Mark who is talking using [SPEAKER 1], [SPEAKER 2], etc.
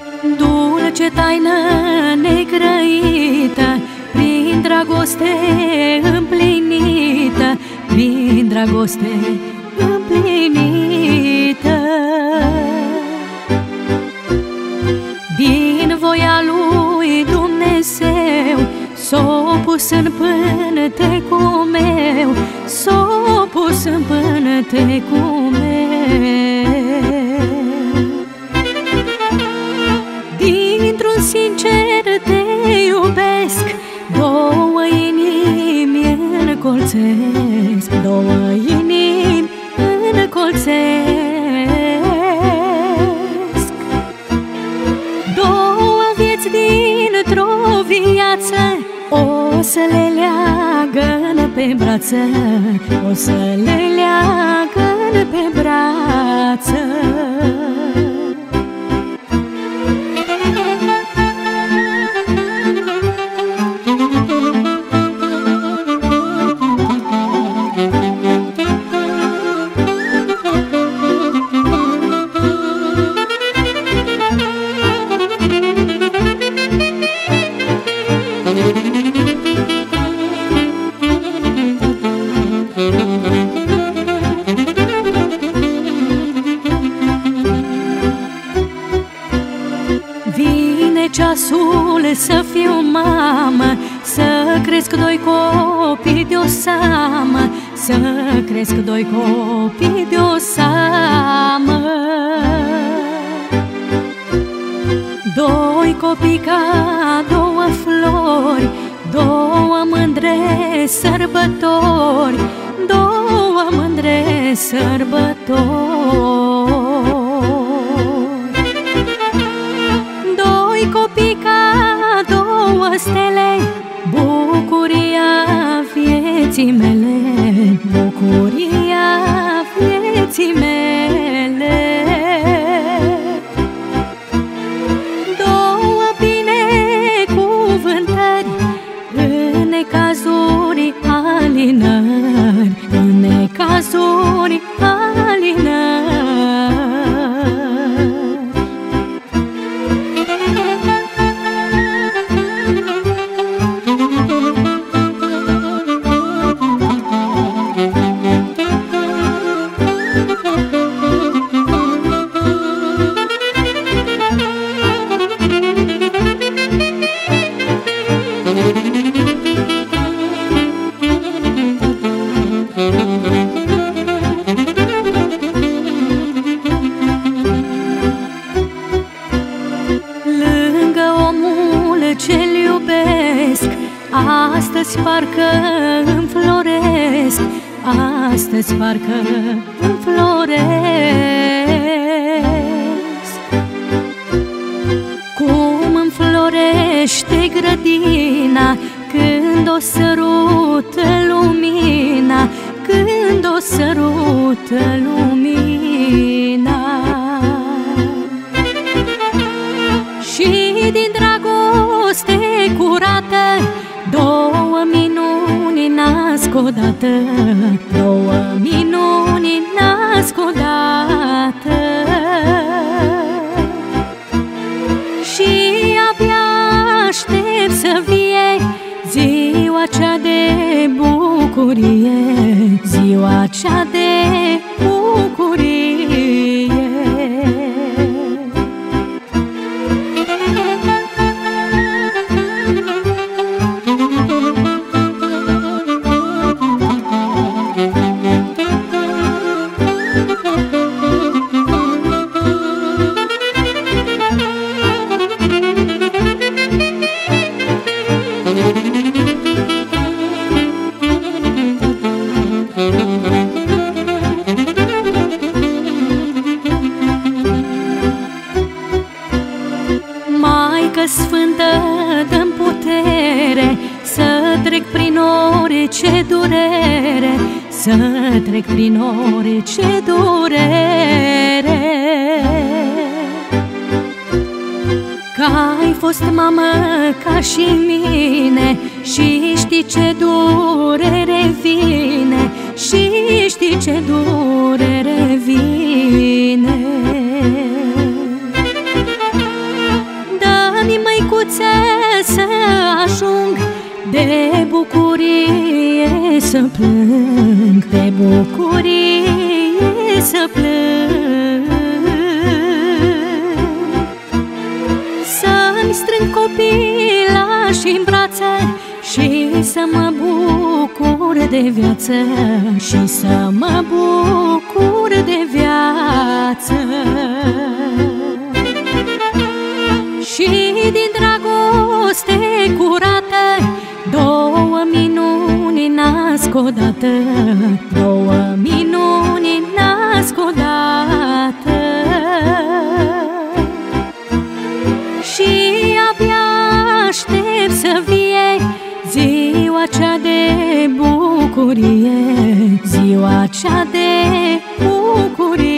[SPEAKER 1] Dulce taină negrăită, prin dragoste împlinită, prin dragoste împlinită. Din voia lui Dumnezeu s-o pus în pântecul meu, s-o pus în pântecul meu. Dintr-un sincer te iubesc, două inimi încolțesc, două inimi încolțesc. Două vieți dintr-o viață o să le leagă pe brață, o să le leagă pe brață. Vine ceasul să fiu mamă, să cresc doi copii de-o seamă, să cresc doi copii de-o seamă. Doi copii ca două flori, două mândre sărbători, două mândre sărbători. Doi copii ca două stele, bucuria vieții mele, bucuria vieții mele. Două binecuvântări, în necazuri alinări, în necazuri alinări. Ce-l iubesc, astăzi parcă înfloresc, astăzi parcă înfloresc. Cum înflorește grădina când o sărută lumina, când o sărută lumina. Și din dragoste curată două minuni nasc odată, două minuni nasc odată. Și abia aștept să vie ziua cea de bucurie, ziua cea de bucurie. Maică Sfântă, dă-mi putere să trec prin orice durere, să trec prin orice durere. Că ai fost mamă ca și mine și știi ce durere vine, și știi ce durere vine. viață să ajung, de bucurie să plâng, de bucurie să plâng. Să-mi strâng copilașii în brațe și să mă bucur de viață, și să mă bucur de viață. Și din dragoste curată două minuni nasc odată, două minuni nasc odată. Și abia aștept să vie ziua cea de bucurie, ziua cea de bucurie.